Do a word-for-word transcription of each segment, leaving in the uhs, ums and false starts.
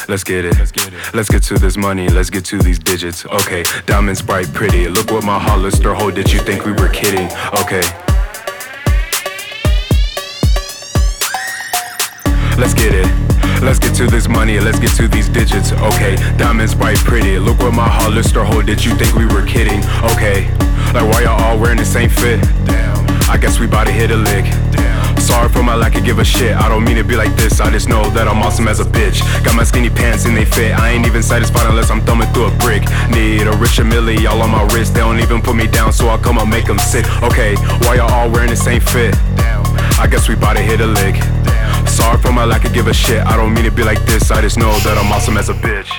let's get it. Let's get to this money, let's get to these digits. Okay, diamonds bright, pretty. Look what my Hollister hold. Did you think we were kidding? Okay. Let's get it. Let's get to this money, let's get to these digits. Okay, diamonds bright, pretty. Look what my Hollister hold. Did you think we were kidding? Okay. Like why y'all all wearing the same fit? Damn. I guess we bout to hit a lick. Damn. Sorry for my lack of give a shit. I don't mean to be like this, I just know that I'm awesome as a bitch. Got my skinny pants and they fit. I ain't even satisfied unless I'm thumbing through a brick. Need a richer milli, y'all on my wrist. They don't even put me down, so I'll come and make them sit. Okay, why y'all all wearing the same fit? Damn. I guess we bout to hit a lick. Damn. Sorry for my lack of give a shit. I don't mean to be like this, I just know that I'm awesome as a bitch.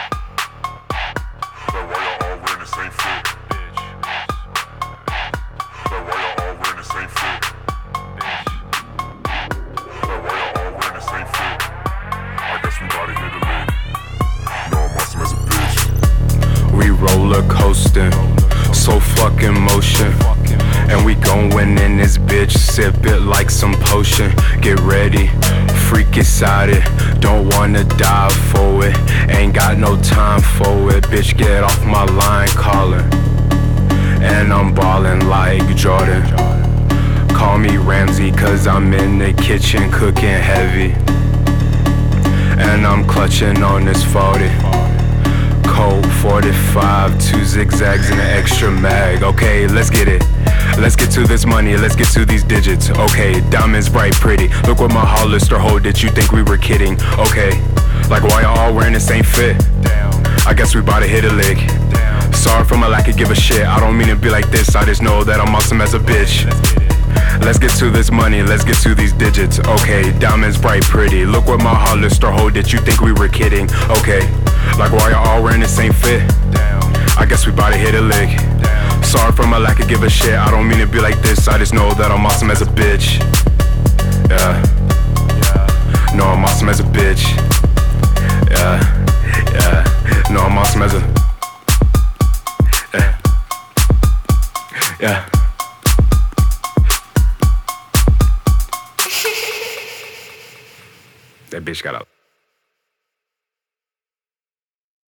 We roller coasting, so fucking motion, and we going in this bitch. Sip it like some potion. Get ready, freak excited. Don't wanna die for it. Ain't got no time for it. Bitch, get off my line, calling. And I'm ballin' like Jordan. Call me Ramsey, cause I'm in the kitchen cooking heavy. And I'm clutching on this forty. Colt forty-five, two zigzags and an extra mag. Okay, let's get it. Let's get to this money, let's get to these digits. Okay, diamonds bright, pretty. Look what my Hollister hold. Did you think we were kidding? Okay, like why y'all all wearing the same fit? Damn. I guess we bout to hit a lick. Damn. Sorry for my lack of give a shit. I don't mean to be like this, I just know that I'm awesome as a bitch. Let's get to this money, let's get to these digits. Okay, diamonds bright, pretty. Look what my Hollister hold. Did you think we were kidding? Okay, like why y'all all wearing the same fit? Damn. I guess we bout to hit a lick. Damn. Sorry for my lack of give a shit. I don't mean to be like this, I just know that I'm awesome as a bitch. Yeah, yeah. No, I'm awesome as a bitch. Yeah, yeah. No, I'm awesome as a Yeah, yeah. That bitch got up.